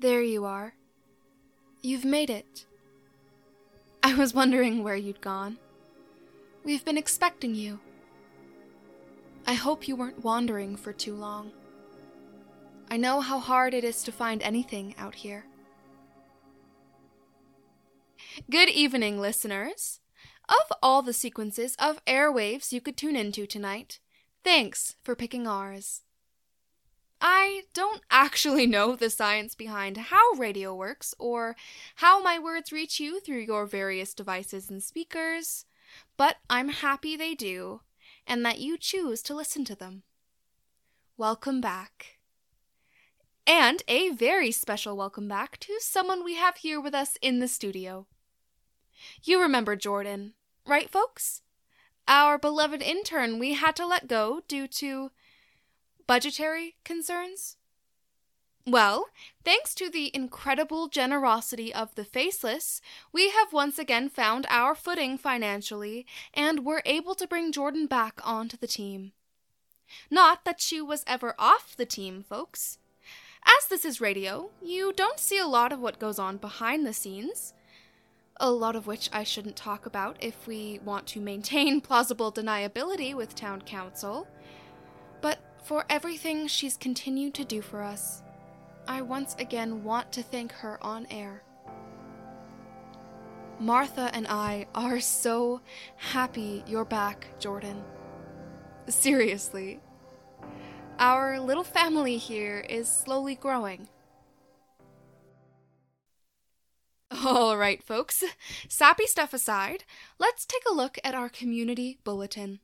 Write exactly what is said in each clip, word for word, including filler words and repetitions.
There you are. You've made it. I was wondering where you'd gone. We've been expecting you. I hope you weren't wandering for too long. I know how hard it is to find anything out here. Good evening, listeners. Of all the sequences of airwaves you could tune into tonight, thanks for picking ours. I don't actually know the science behind how radio works or how my words reach you through your various devices and speakers, but I'm happy they do, and that you choose to listen to them. Welcome back. And a very special welcome back to someone we have here with us in the studio. You remember Jordan, right, folks? Our beloved intern we had to let go due to budgetary concerns? Well, thanks to the incredible generosity of the Faceless, we have once again found our footing financially and were able to bring Jordan back onto the team. Not that she was ever off the team, folks. As this is radio, you don't see a lot of what goes on behind the scenes, a lot of which I shouldn't talk about if we want to maintain plausible deniability with town council. But for everything she's continued to do for us, I once again want to thank her on air. Martha and I are so happy you're back, Jordan. Seriously. Our little family here is slowly growing. All right, folks, sappy stuff aside, let's take a look at our community bulletin.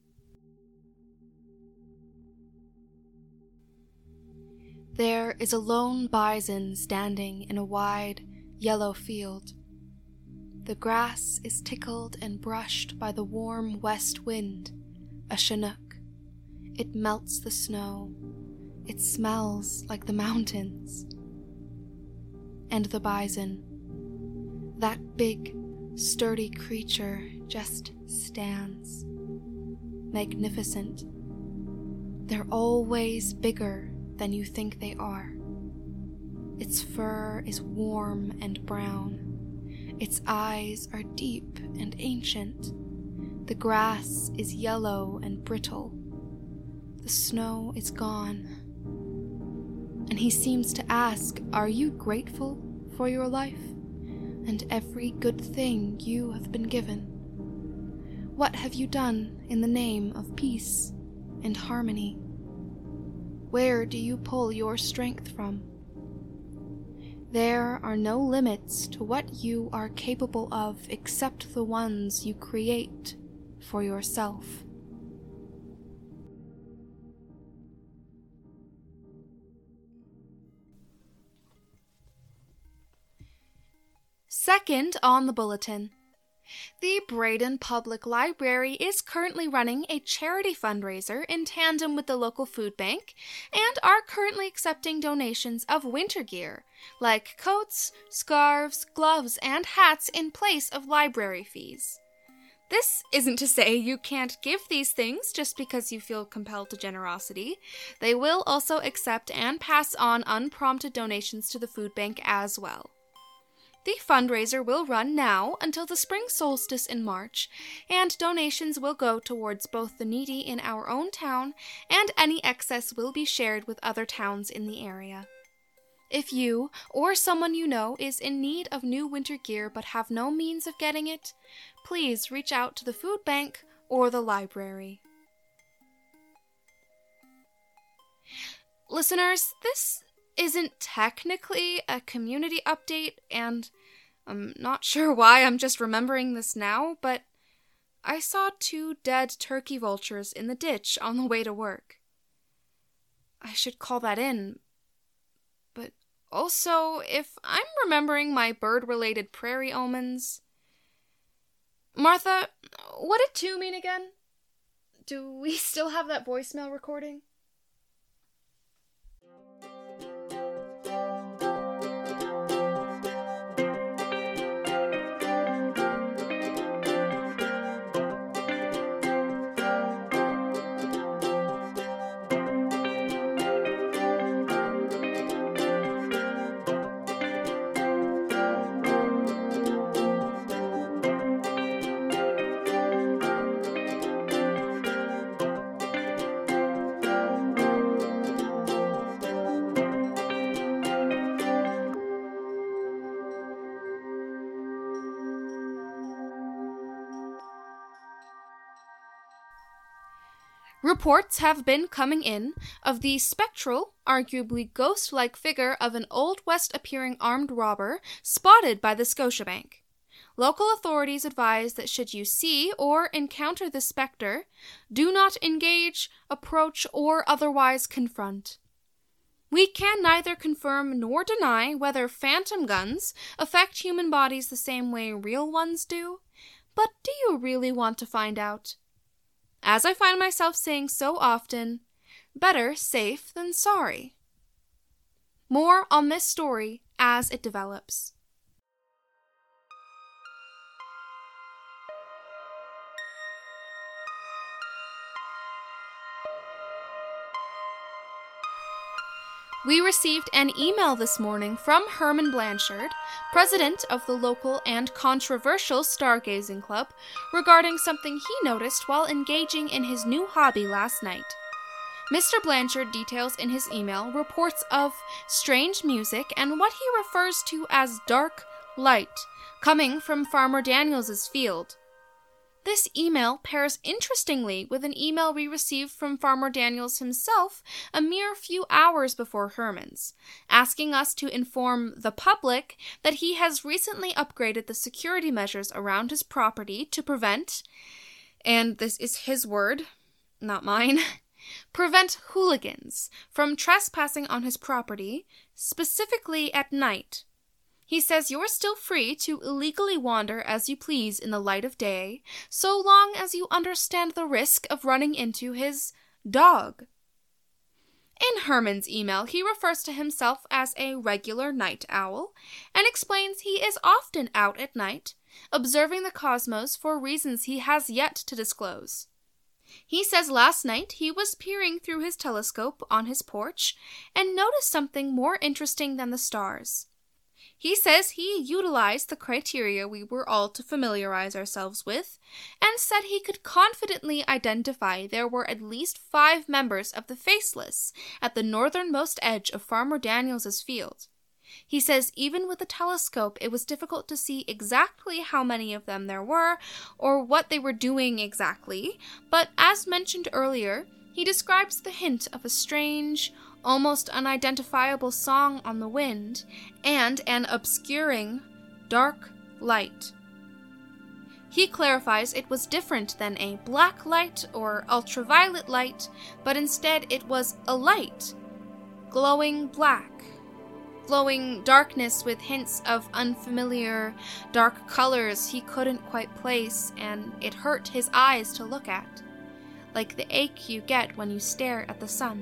There is a lone bison standing in a wide, yellow field. The grass is tickled and brushed by the warm west wind, a Chinook. It melts the snow. It smells like the mountains. And the bison, that big, sturdy creature, just stands. Magnificent. They're always bigger than you think they are. Its fur is warm and brown. Its eyes are deep and ancient. The grass is yellow and brittle. The snow is gone. And he seems to ask, are you grateful for your life and every good thing you have been given? What have you done in the name of peace and harmony? Where do you pull your strength from? There are no limits to what you are capable of except the ones you create for yourself. Second on the bulletin, the Braden Public Library is currently running a charity fundraiser in tandem with the local food bank and are currently accepting donations of winter gear, like coats, scarves, gloves, and hats in place of library fees. This isn't to say you can't give these things just because you feel compelled to generosity. They will also accept and pass on unprompted donations to the food bank as well. The fundraiser will run now until the spring solstice in March, and donations will go towards both the needy in our own town, and any excess will be shared with other towns in the area. If you, or someone you know, is in need of new winter gear but have no means of getting it, please reach out to the food bank or the library. Listeners, this isn't technically a community update, and I'm not sure why I'm just remembering this now, but I saw two dead turkey vultures in the ditch on the way to work. I should call that in, but also, if I'm remembering my bird-related prairie omens... Martha, what did two mean again? Do we still have that voicemail recording? Reports have been coming in of the spectral, arguably ghost-like figure of an Old West-appearing armed robber spotted by the Scotiabank. Local authorities advise that should you see or encounter the specter, do not engage, approach, or otherwise confront. We can neither confirm nor deny whether phantom guns affect human bodies the same way real ones do, but do you really want to find out? As I find myself saying so often, better safe than sorry. More on this story as it develops. We received an email this morning from Herman Blanchard, president of the local and controversial Stargazing Club, regarding something he noticed while engaging in his new hobby last night. Mister Blanchard details in his email reports of strange music and what he refers to as dark light coming from Farmer Daniels' field. This email pairs interestingly with an email we received from Farmer Daniels himself a mere few hours before Herman's, asking us to inform the public that he has recently upgraded the security measures around his property to prevent, and this is his word, not mine, prevent hooligans from trespassing on his property, specifically at night. He says you're still free to illegally wander as you please in the light of day, so long as you understand the risk of running into his dog. In Herman's email, he refers to himself as a regular night owl and explains he is often out at night, observing the cosmos for reasons he has yet to disclose. He says last night he was peering through his telescope on his porch and noticed something more interesting than the stars. He says he utilized the criteria we were all to familiarize ourselves with, and said he could confidently identify there were at least five members of the Faceless at the northernmost edge of Farmer Daniels' field. He says even with the telescope it was difficult to see exactly how many of them there were, or what they were doing exactly, but as mentioned earlier, he describes the hint of a strange, almost unidentifiable song on the wind, and an obscuring, dark light. He clarifies it was different than a black light or ultraviolet light, but instead it was a light, glowing black, glowing darkness with hints of unfamiliar, dark colors he couldn't quite place, and it hurt his eyes to look at, like the ache you get when you stare at the sun.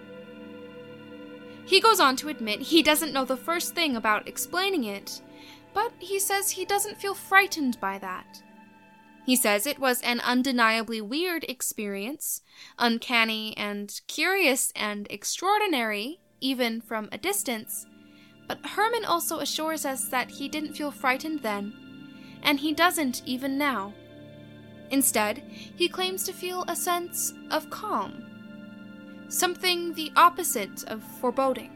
He goes on to admit he doesn't know the first thing about explaining it, but he says he doesn't feel frightened by that. He says it was an undeniably weird experience, uncanny and curious and extraordinary, even from a distance, but Herman also assures us that he didn't feel frightened then, and he doesn't even now. Instead, he claims to feel a sense of calm. Something the opposite of foreboding.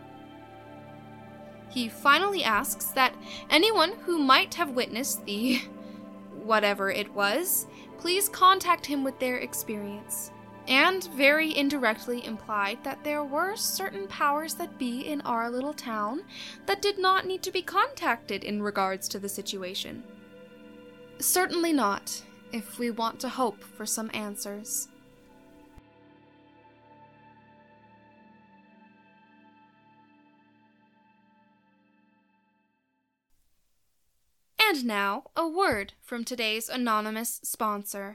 He finally asks that anyone who might have witnessed the whatever it was, please contact him with their experience, and very indirectly implied that there were certain powers that be in our little town that did not need to be contacted in regards to the situation. Certainly not, if we want to hope for some answers. And now, a word from today's anonymous sponsor.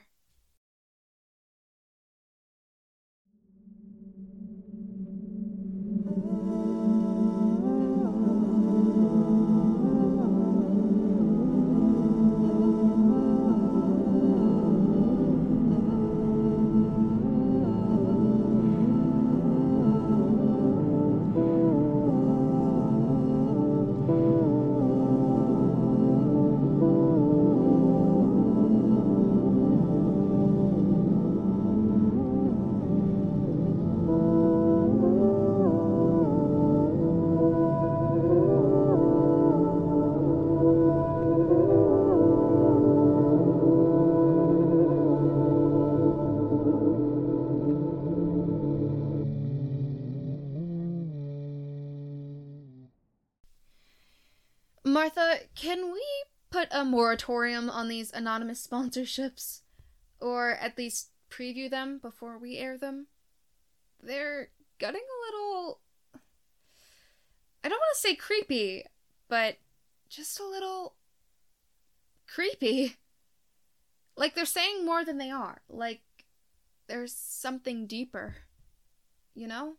Martha, can we put a moratorium on these anonymous sponsorships? Or at least preview them before we air them? They're getting a little... I don't want to say creepy, but just a little creepy. Like they're saying more than they are. Like there's something deeper, you know?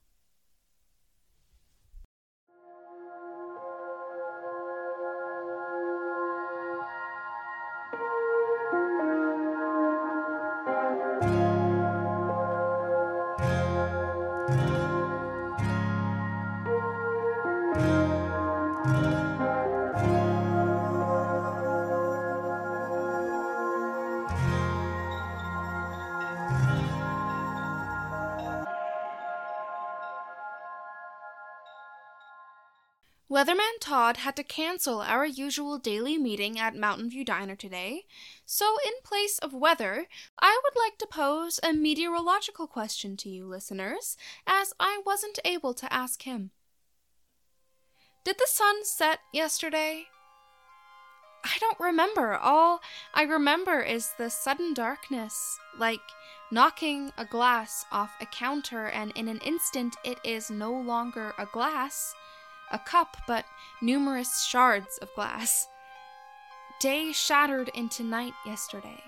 Weatherman Todd had to cancel our usual daily meeting at Mountain View Diner today, so in place of weather, I would like to pose a meteorological question to you listeners, as I wasn't able to ask him. Did the sun set yesterday? I don't remember. All I remember is the sudden darkness, like knocking a glass off a counter, and in an instant it is no longer a glass, a cup, but numerous shards of glass. Day shattered into night yesterday.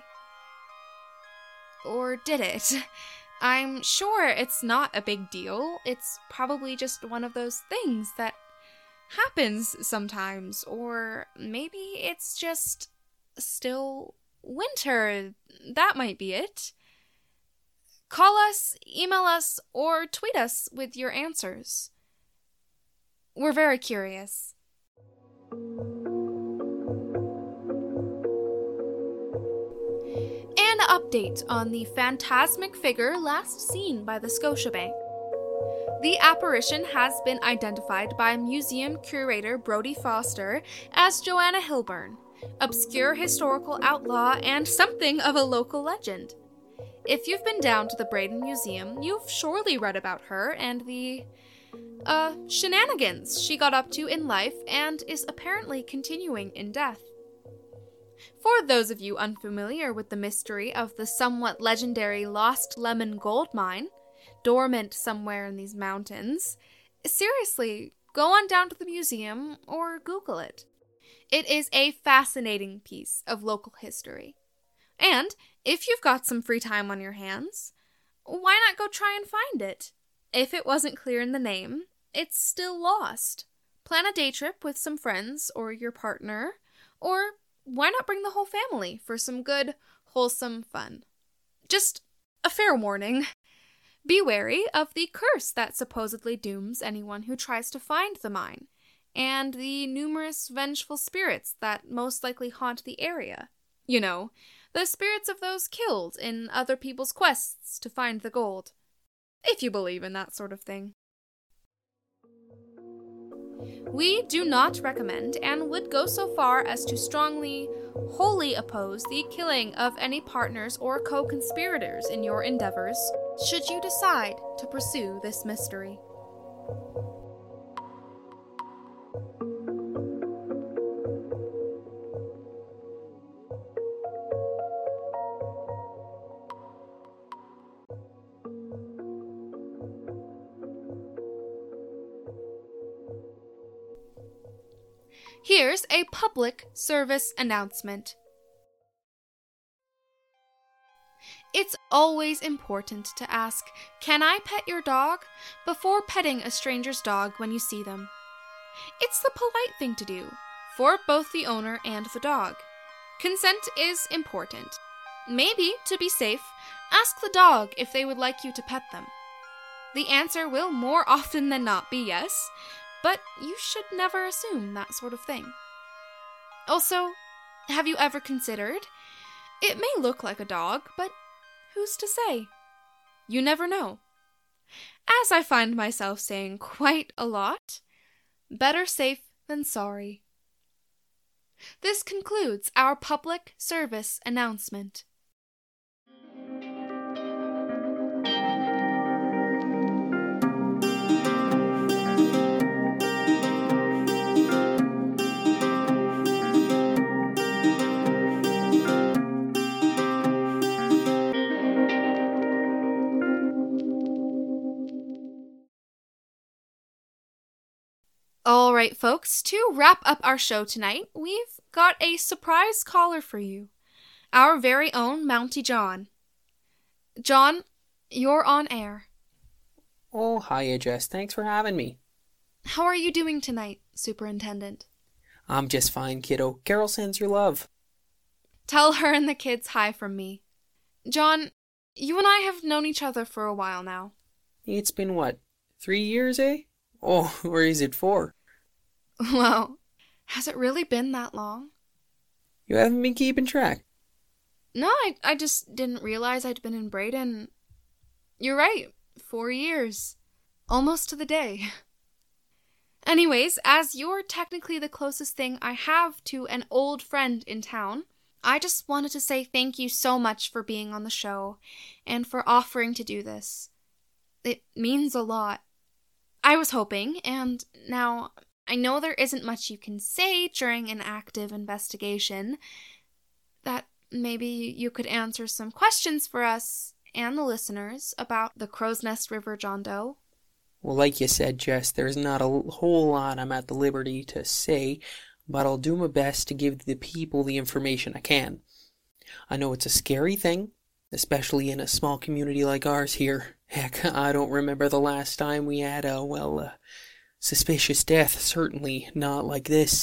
Or did it? I'm sure it's not a big deal. It's probably just one of those things that happens sometimes. Or maybe it's just still winter. That might be it. Call us, email us, or tweet us with your answers. We're very curious. An update on the phantasmic figure last seen by the Scotiabank. The apparition has been identified by museum curator Brodie Foster as Joanna Hilburn, obscure historical outlaw and something of a local legend. If you've been down to the Braden Museum, you've surely read about her and the Uh, shenanigans she got up to in life and is apparently continuing in death. For those of you unfamiliar with the mystery of the somewhat legendary Lost Lemon Gold Mine, dormant somewhere in these mountains, seriously, go on down to the museum or Google it. It is a fascinating piece of local history. And if you've got some free time on your hands, why not go try and find it? If it wasn't clear in the name, it's still lost. Plan a day trip with some friends or your partner, or why not bring the whole family for some good, wholesome fun? Just a fair warning. Be wary of the curse that supposedly dooms anyone who tries to find the mine, and the numerous vengeful spirits that most likely haunt the area. You know, the spirits of those killed in other people's quests to find the gold. If you believe in that sort of thing. We do not recommend and would go so far as to strongly, wholly oppose the killing of any partners or co-conspirators in your endeavors, should you decide to pursue this mystery. Here's a public service announcement. It's always important to ask, "Can I pet your dog?" before petting a stranger's dog when you see them. It's the polite thing to do, for both the owner and the dog. Consent is important. Maybe, to be safe, ask the dog if they would like you to pet them. The answer will more often than not be yes, but you should never assume that sort of thing. Also, have you ever considered? It may look like a dog, but who's to say? You never know. As I find myself saying quite a lot, better safe than sorry. This concludes our public service announcement. right, folks, to wrap up our show tonight, we've got a surprise caller for you. Our very own Mountie John. John, you're on air. Oh, hiya, Jess. Thanks for having me. How are you doing tonight, Superintendent? I'm just fine, kiddo. Carol sends your love. Tell her and the kids hi from me. John, you and I have known each other for a while now. It's been what, three years, eh? Oh, or is it four? Well, has it really been that long? You haven't been keeping track? No, I, I just didn't realize I'd been in Brayden. You're right, four years. Almost to the day. Anyways, as you're technically the closest thing I have to an old friend in town, I just wanted to say thank you so much for being on the show and for offering to do this. It means a lot. I was hoping, and now I know there isn't much you can say during an active investigation, that maybe you could answer some questions for us and the listeners about the Crow's Nest River John Doe. Well, like you said, Jess, there's not a whole lot I'm at the liberty to say, but I'll do my best to give the people the information I can. I know it's a scary thing, especially in a small community like ours here. Heck, I don't remember the last time we had a, well, a suspicious death, certainly not like this.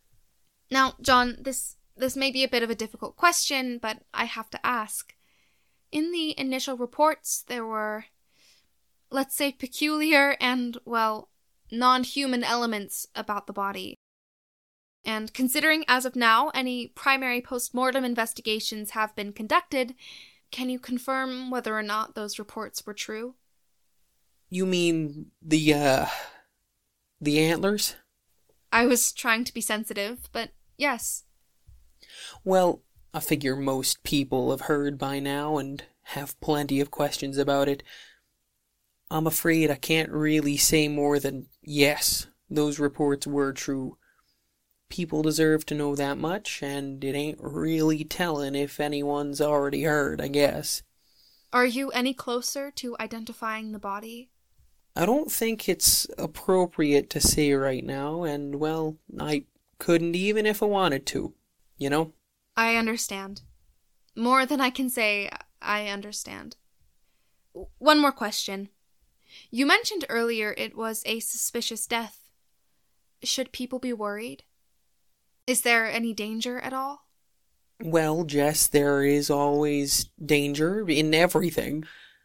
Now, John, this, this may be a bit of a difficult question, but I have to ask. In the initial reports, there were, let's say, peculiar and, well, non-human elements about the body. And considering, as of now, any primary post-mortem investigations have been conducted, can you confirm whether or not those reports were true? You mean the, uh, the antlers? I was trying to be sensitive, but yes. Well, I figure most people have heard by now and have plenty of questions about it. I'm afraid I can't really say more than yes, those reports were true. People deserve to know that much, and it ain't really telling if anyone's already heard, I guess. Are you any closer to identifying the body? I don't think it's appropriate to say right now, and, well, I couldn't even if I wanted to, you know? I understand. More than I can say, I understand. One more question. You mentioned earlier it was a suspicious death. Should people be worried? Is there any danger at all? Well, Jess, there is always danger in everything.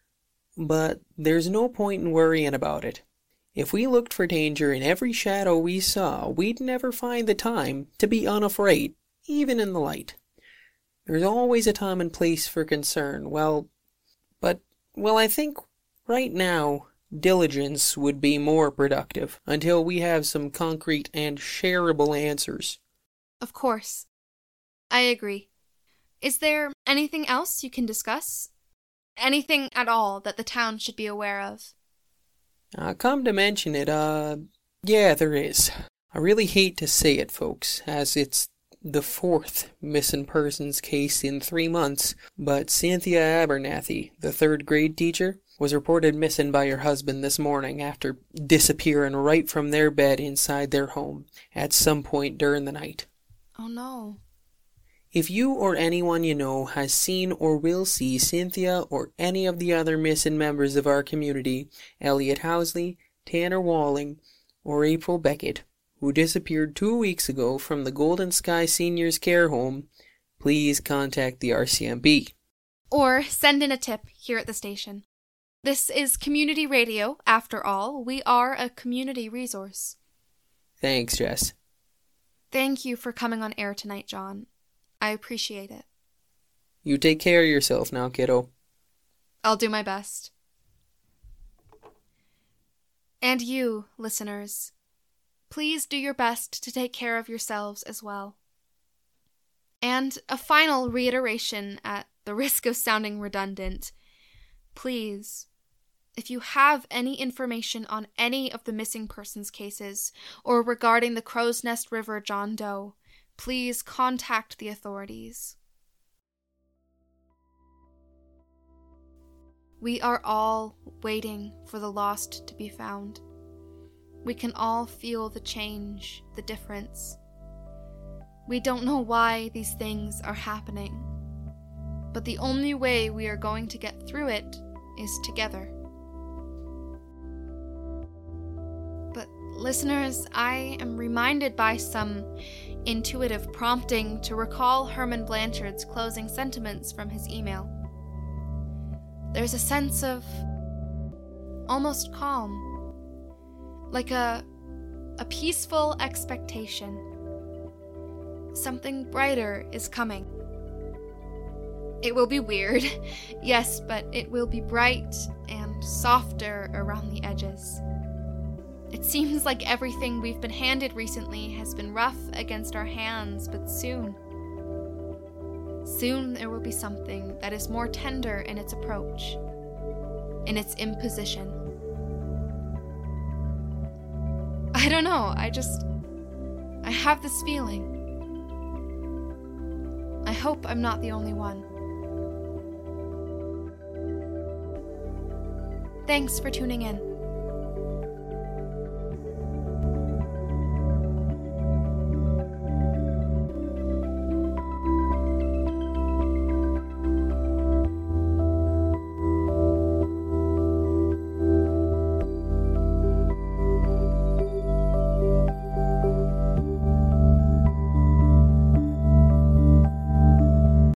But there's no point in worrying about it. If we looked for danger in every shadow we saw, we'd never find the time to be unafraid, even in the light. There's always a time and place for concern. Well, but, well, I think right now, diligence would be more productive until we have some concrete and shareable answers. Of course. I agree. Is there anything else you can discuss? Anything at all that the town should be aware of? Uh, come to mention it, uh, yeah, there is. I really hate to say it, folks, as it's the fourth missing persons case in three months, but Cynthia Abernathy, the third grade teacher, was reported missing by her husband this morning after disappearing right from their bed inside their home at some point during the night. Oh no. If you or anyone you know has seen or will see Cynthia or any of the other missing members of our community, Elliot Housley, Tanner Walling, or April Beckett, who disappeared two weeks ago from the Golden Sky Seniors Care Home, please contact the R C M P. Or send in a tip here at the station. This is community radio, after all. We are a community resource. Thanks, Jess. Thank you for coming on air tonight, John. I appreciate it. You take care of yourself now, kiddo. I'll do my best. And you, listeners, please do your best to take care of yourselves as well. And a final reiteration at the risk of sounding redundant. Please, if you have any information on any of the missing persons cases or regarding the Crow's Nest River John Doe, please contact the authorities. We are all waiting for the lost to be found. We can all feel the change, the difference. We don't know why these things are happening, but the only way we are going to get through it is together. But listeners, I am reminded by some intuitive prompting to recall Herman Blanchard's closing sentiments from his email. There's a sense of almost calm, like a, a peaceful expectation. Something brighter is coming. It will be weird, yes, but it will be bright and softer around the edges. It seems like everything we've been handed recently has been rough against our hands, but soon, soon there will be something that is more tender in its approach, in its imposition. I don't know, I just, I have this feeling. I hope I'm not the only one. Thanks for tuning in.